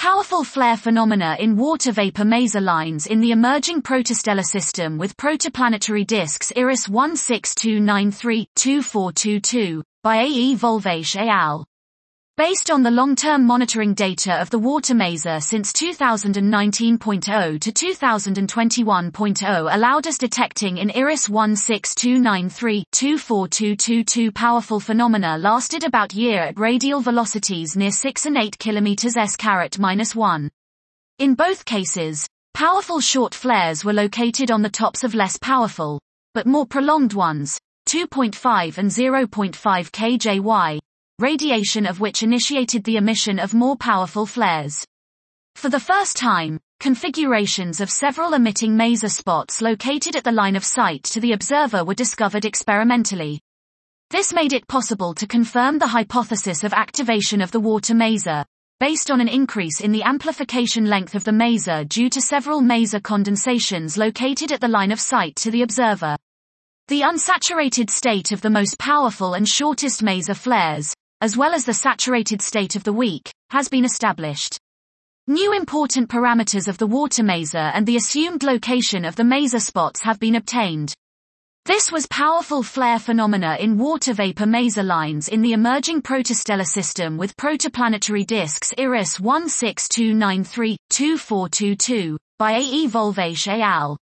Powerful flare phenomena in water vapor maser lines in the emerging protostellar system with protoplanetary disks IRIS 16293-2422, by A. E. Volvash et al. Based on the long-term monitoring data of the water maser since 2019.0 to 2021.0 allowed us detecting in IRIS 16293-24222 powerful phenomena lasted about year at radial velocities near 6 and 8 km s-1. In both cases, powerful short flares were located on the tops of less powerful, but more prolonged ones, 2.5 and 0.5 kJy. Radiation of which initiated the emission of more powerful flares. For the first time, configurations of several emitting maser spots located at the line of sight to the observer were discovered experimentally. This made it possible to confirm the hypothesis of activation of the water maser, based on an increase in the amplification length of the maser due to several maser condensations located at the line of sight to the observer. The unsaturated state of the most powerful and shortest maser flares, as well as the saturated state of the weak, has been established. New important parameters of the water maser and the assumed location of the maser spots have been obtained. This was powerful flare phenomena in water vapor maser lines in the emerging protostellar system with protoplanetary disks IRIS 16293-2422, by A. E. Volvash et al.